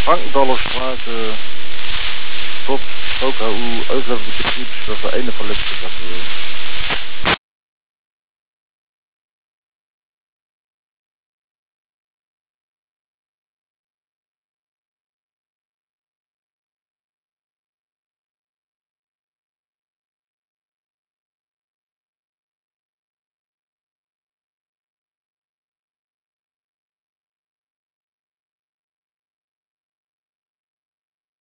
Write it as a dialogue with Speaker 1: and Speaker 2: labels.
Speaker 1: Frankenthalerstraat tot Hoka hoe uitleverde Betriebs, dat de ene verlipte dat